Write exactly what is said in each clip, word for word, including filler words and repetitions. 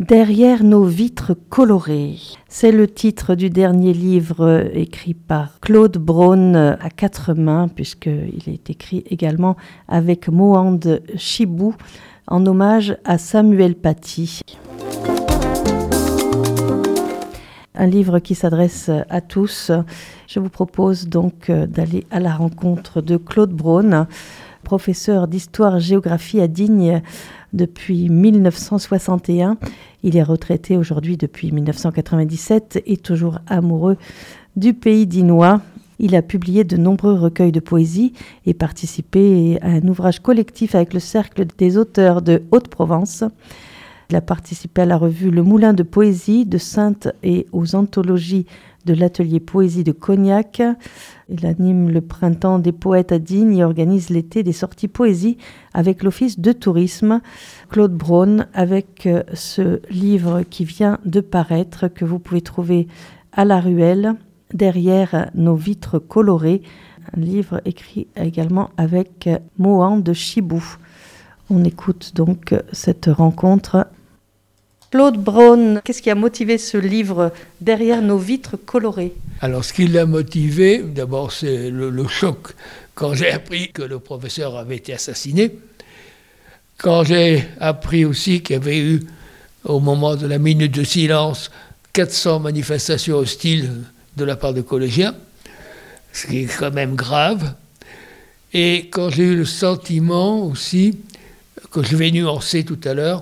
Derrière nos vitres colorées. C'est le titre du dernier livre écrit par Claude Braun à quatre mains, puisqu'il est écrit également avec Mohand Chibou, en hommage à Samuel Paty. Un livre qui s'adresse à tous. Je vous propose donc d'aller à la rencontre de Claude Braun, professeur d'histoire-géographie à Digne depuis mille neuf cent soixante et un. Il est retraité aujourd'hui depuis mille neuf cent quatre-vingt-dix-sept et toujours amoureux du pays dinois. Il a publié de nombreux recueils de poésie et participé à un ouvrage collectif avec le Cercle des auteurs de Haute-Provence. Il a participé à la revue Le Moulin de Poésie de Saintes et aux anthologies de l'atelier Poésie de Cognac. Il anime le printemps des poètes à Digne et organise l'été des sorties poésie avec l'Office de tourisme. Claude Braun, avec ce livre qui vient de paraître, que vous pouvez trouver à La Ruelle, Derrière nos vitres colorées, un livre écrit également avec Mohand Chibou. On écoute donc cette rencontre. Claude Braun, qu'est-ce qui a motivé ce livre Derrière nos vitres colorées ? Alors, ce qui l'a motivé, d'abord, c'est le, le choc quand j'ai appris que le professeur avait été assassiné, quand j'ai appris aussi qu'il y avait eu, au moment de la minute de silence, quatre cents manifestations hostiles de la part de collégiens, ce qui est quand même grave, et quand j'ai eu le sentiment aussi, que je vais nuancer tout à l'heure,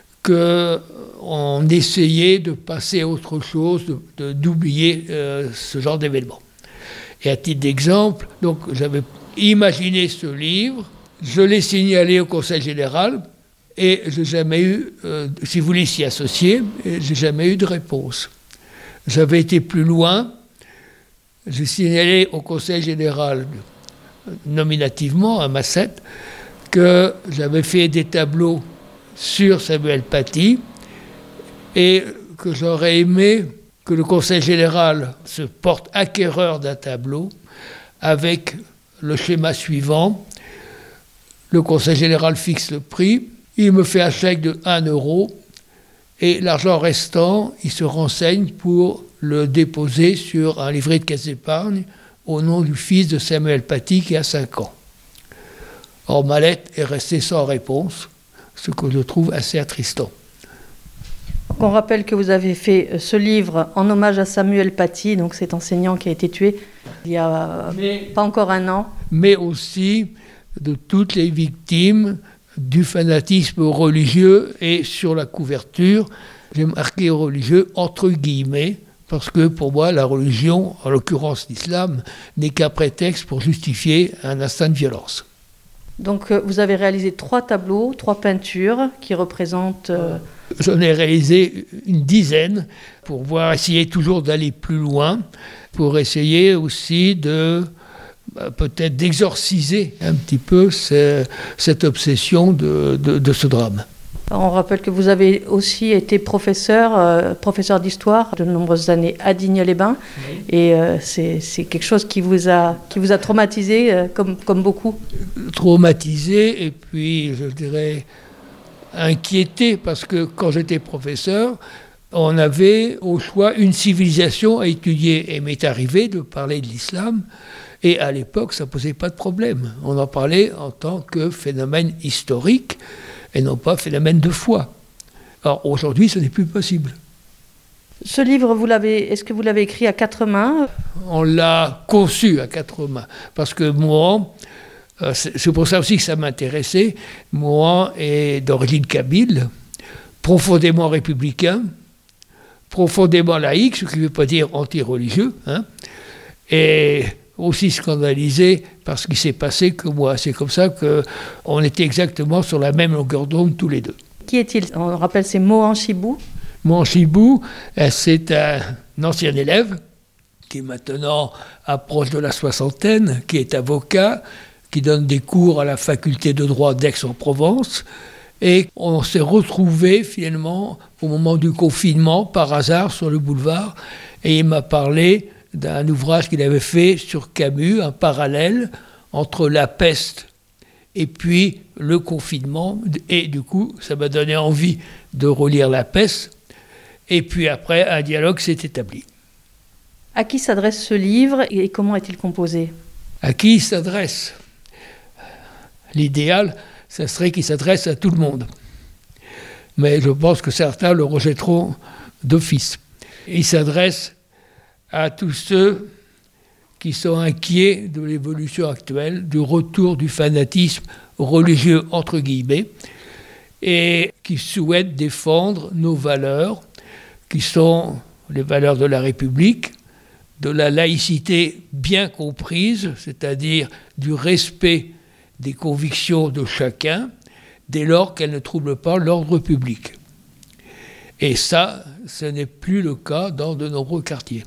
qu'on essayait de passer à autre chose, de, de, d'oublier euh, ce genre d'événement. Et à titre d'exemple, donc j'avais imaginé ce livre, je l'ai signalé au Conseil général, et je n'ai jamais eu, euh, si vous voulez s'y associer, je n'ai jamais eu de réponse. J'avais été plus loin, j'ai signalé au Conseil général, nominativement, à Massette, que j'avais fait des tableaux sur Samuel Paty et que j'aurais aimé que le Conseil général se porte acquéreur d'un tableau avec le schéma suivant. Le Conseil général fixe le prix, il me fait un chèque de un euro et l'argent restant, il se renseigne pour le déposer sur un livret de caisse d'épargne au nom du fils de Samuel Paty qui a cinq ans. Or, ma lettre est restée sans réponse, ce que je trouve assez attristant. On rappelle que vous avez fait ce livre en hommage à Samuel Paty, donc cet enseignant qui a été tué il y a mais, pas encore un an. Mais aussi de toutes les victimes du fanatisme religieux, et sur la couverture, j'ai marqué religieux entre guillemets, parce que pour moi, la religion, en l'occurrence l'islam, n'est qu'un prétexte pour justifier un instinct de violence. Donc vous avez réalisé trois tableaux, trois peintures qui représentent... Euh... J'en ai réalisé une dizaine pour voir, essayer toujours d'aller plus loin, pour essayer aussi de bah, peut-être d'exorciser un petit peu ce, cette obsession de, de, de ce drame. On rappelle que vous avez aussi été professeur, euh, professeur d'histoire de nombreuses années à Digne-les-Bains, oui. et euh, c'est, c'est quelque chose qui vous a, qui vous a traumatisé, euh, comme, comme beaucoup. Traumatisé, et puis je dirais inquiété, parce que quand j'étais professeur, on avait au choix une civilisation à étudier, et m'est arrivé de parler de l'islam, et à l'époque ça ne posait pas de problème. On en parlait en tant que phénomène historique, et non pas phénomène de foi. Or, aujourd'hui, ce n'est plus possible. Ce livre, vous l'avez, est-ce que vous l'avez écrit à quatre mains ? On l'a conçu à quatre mains, parce que Mohand, euh, c'est, c'est pour ça aussi que ça m'intéressait, Mohand est d'origine kabyle, profondément républicain, profondément laïque, ce qui ne veut pas dire anti-religieux, hein, et aussi scandalisé par ce qui s'est passé que moi. C'est comme ça qu'on était exactement sur la même longueur d'onde tous les deux. Qui est-il ? On rappelle, c'est Mohand Chibou. Mohand Chibou, c'est un ancien élève qui maintenant approche de la soixantaine, qui est avocat, qui donne des cours à la faculté de droit d'Aix-en-Provence. Et on s'est retrouvés finalement au moment du confinement, par hasard, sur le boulevard. Et il m'a parlé d'un ouvrage qu'il avait fait sur Camus, un parallèle entre la peste et puis le confinement. Et du coup, ça m'a donné envie de relire La Peste, Et puis après, un dialogue s'est établi. À qui s'adresse ce livre et comment est-il composé ? À qui il s'adresse ? L'idéal, ça serait qu'il s'adresse à tout le monde. Mais je pense que certains le rejetteront d'office. Il s'adresse à tous ceux qui sont inquiets de l'évolution actuelle, du retour du fanatisme religieux, entre guillemets, et qui souhaitent défendre nos valeurs, qui sont les valeurs de la République, de la laïcité bien comprise, c'est-à-dire du respect des convictions de chacun, dès lors qu'elles ne troublent pas l'ordre public. Et ça, ce n'est plus le cas dans de nombreux quartiers.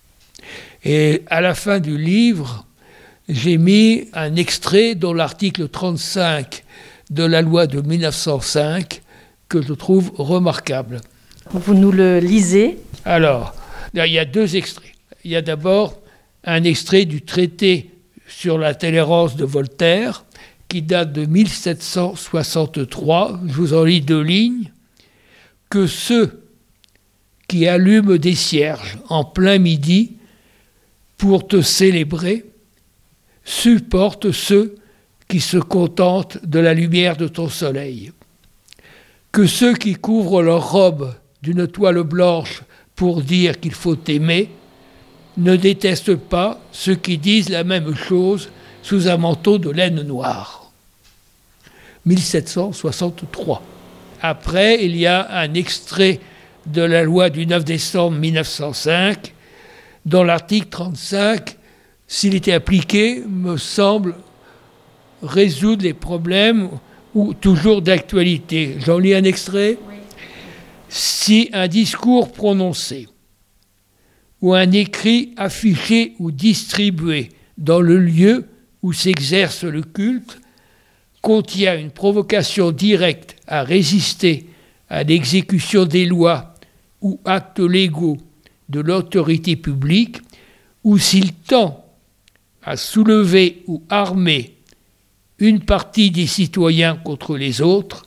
Et à la fin du livre, j'ai mis un extrait dont l'article trente-cinq de la loi de mille neuf cent cinq que je trouve remarquable. Vous nous le lisez ? Alors, il y a deux extraits. Il y a d'abord un extrait du traité sur la tolérance de Voltaire, qui date de mille sept cent soixante-trois. Je vous en lis deux lignes. « Que ceux qui allument des cierges en plein midi pour te célébrer supportent ceux qui se contentent de la lumière de ton soleil. Que ceux qui couvrent leur robe d'une toile blanche pour dire qu'il faut aimer ne détestent pas ceux qui disent la même chose sous un manteau de laine noire. » mille sept cent soixante-trois. Après, il y a un extrait de la loi du neuf décembre mille neuf cent cinq, dont l'article trente-cinq, s'il était appliqué, me semble résoudre les problèmes ou toujours d'actualité. J'en lis un extrait. Oui. Si un discours prononcé ou un écrit affiché ou distribué dans le lieu où s'exerce le culte contient une provocation directe à résister à l'exécution des lois ou actes légaux de l'autorité publique, ou s'il tend à soulever ou armer une partie des citoyens contre les autres,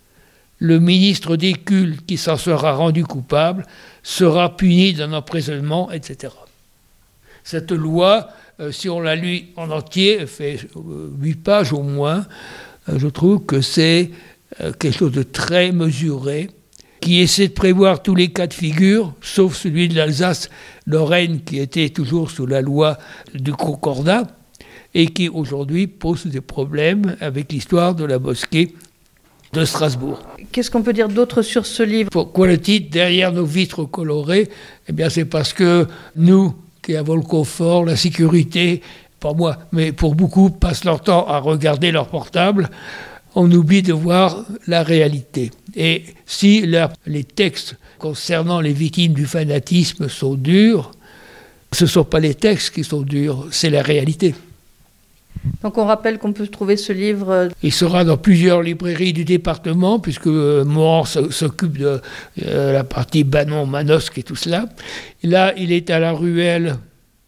le ministre des cultes qui s'en sera rendu coupable sera puni d'un emprisonnement, et cetera. Cette loi, euh, si on la lit en entier, elle fait euh, huit pages au moins. Euh, je trouve que c'est euh, quelque chose de très mesuré, qui essaie de prévoir tous les cas de figure, sauf celui de l'Alsace-Lorraine, qui était toujours sous la loi du Concordat, et qui aujourd'hui pose des problèmes avec l'histoire de la mosquée de Strasbourg. Qu'est-ce qu'on peut dire d'autre sur ce livre ? Pourquoi le titre « Derrière nos vitres colorées » ? Eh bien, c'est parce que nous, qui avons le confort, la sécurité, pas moi, mais pour beaucoup, passent leur temps à regarder leur portable, on oublie de voir la réalité. Et si la, les textes concernant les victimes du fanatisme sont durs, ce ne sont pas les textes qui sont durs, c'est la réalité. Donc on rappelle qu'on peut trouver ce livre... Il sera dans plusieurs librairies du département, puisque euh, Mohan s'occupe de euh, la partie Banon, Manosque et tout cela. Et là, il est à la Ruelle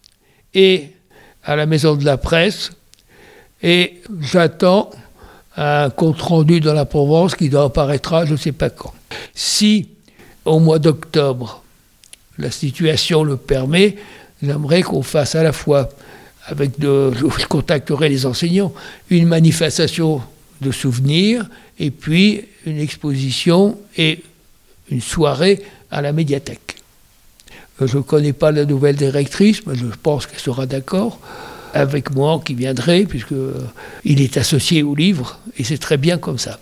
et à la Maison de la Presse. Et j'attends un compte-rendu dans la Provence qui doit apparaîtra je ne sais pas quand. Si, au mois d'octobre, la situation le permet, j'aimerais qu'on fasse à la fois... avec de, je contacterai les enseignants, une manifestation de souvenirs et puis une exposition et une soirée à la médiathèque. Je ne connais pas la nouvelle directrice, mais je pense qu'elle sera d'accord avec moi qui viendrai, puisqu'il est associé au livre, et c'est très bien comme ça.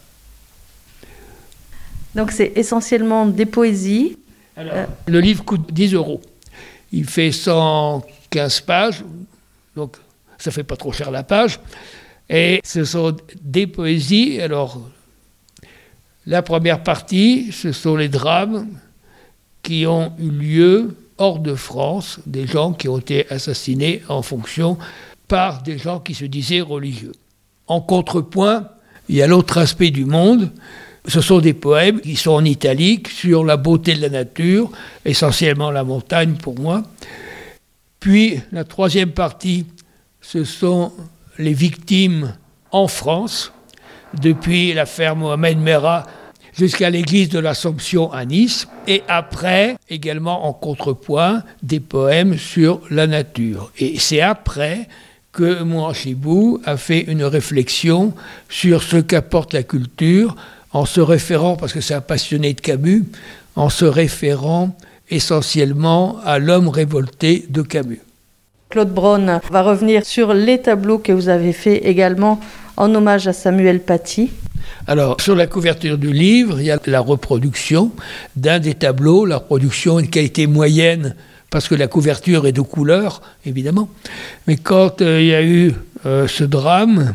Donc c'est essentiellement des poésies. Alors, euh... Le livre coûte dix euros. Il fait cent quinze pages, donc ça ne fait pas trop cher la page. Et ce sont des poésies. Alors, la première partie, ce sont les drames qui ont eu lieu hors de France, des gens qui ont été assassinés en fonction par des gens qui se disaient religieux. En contrepoint, il y a l'autre aspect du monde. Ce sont des poèmes qui sont en italique sur la beauté de la nature, essentiellement la montagne pour moi. Puis la troisième partie, ce sont les victimes en France, depuis l'affaire Mohamed Merah jusqu'à l'église de l'Assomption à Nice, et après, également en contrepoint, des poèmes sur la nature. Et c'est après que Mouanchibou a fait une réflexion sur ce qu'apporte la culture, en se référant, parce que c'est un passionné de Camus, en se référant essentiellement à l'homme révolté de Camus. Claude Braun va revenir sur les tableaux que vous avez faits également en hommage à Samuel Paty. Alors, sur la couverture du livre, il y a la reproduction d'un des tableaux. La reproduction est de qualité moyenne, parce que la couverture est de couleur, évidemment. Mais quand euh, il y a eu euh, ce drame,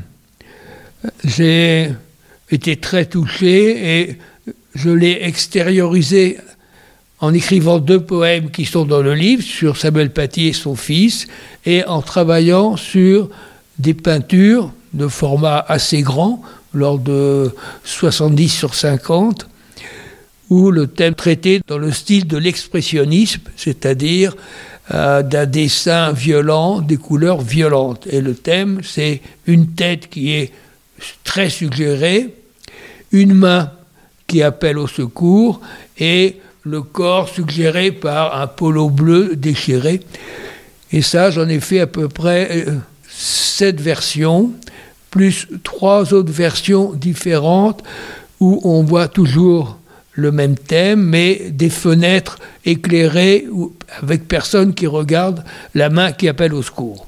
j'ai été très touché et je l'ai extériorisé en écrivant deux poèmes qui sont dans le livre, sur Samuel Paty et son fils, et en travaillant sur des peintures de format assez grand, lors de soixante-dix sur cinquante, où le thème traité dans le style de l'expressionnisme, c'est-à-dire euh, d'un dessin violent, des couleurs violentes. Et le thème, c'est une tête qui est très suggérée, une main qui appelle au secours, et le corps suggéré par un polo bleu déchiré. Et ça, j'en ai fait à peu près euh, sept versions, plus trois autres versions différentes où on voit toujours le même thème, mais des fenêtres éclairées avec personne qui regarde la main qui appelle au secours.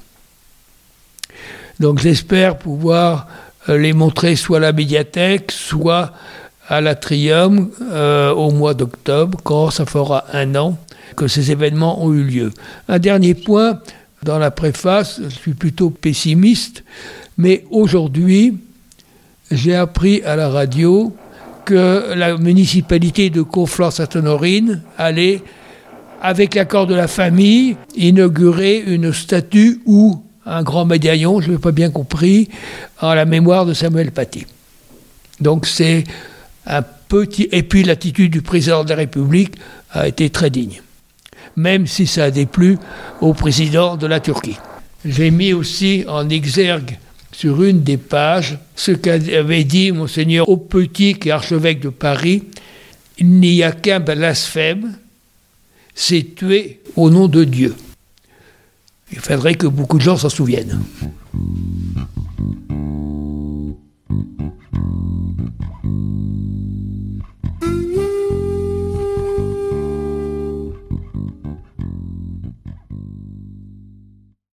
Donc j'espère pouvoir les montrer soit à la médiathèque, soit à l'Atrium euh, au mois d'octobre, quand ça fera un an que ces événements ont eu lieu. Un dernier point, dans la préface, je suis plutôt pessimiste, mais aujourd'hui, j'ai appris à la radio que la municipalité de Conflans-Sainte-Honorine allait, avec l'accord de la famille, inaugurer une statue ou un grand médaillon, je n'ai pas bien compris, en la mémoire de Samuel Paty. Donc c'est un petit... Et puis l'attitude du président de la République a été très digne, même si ça a déplu au président de la Turquie. J'ai mis aussi en exergue sur une des pages ce qu'avait dit Monseigneur Aupetit, qui est archevêque de Paris: il n'y a qu'un blasphème, c'est tuer au nom de Dieu. Il faudrait que beaucoup de gens s'en souviennent.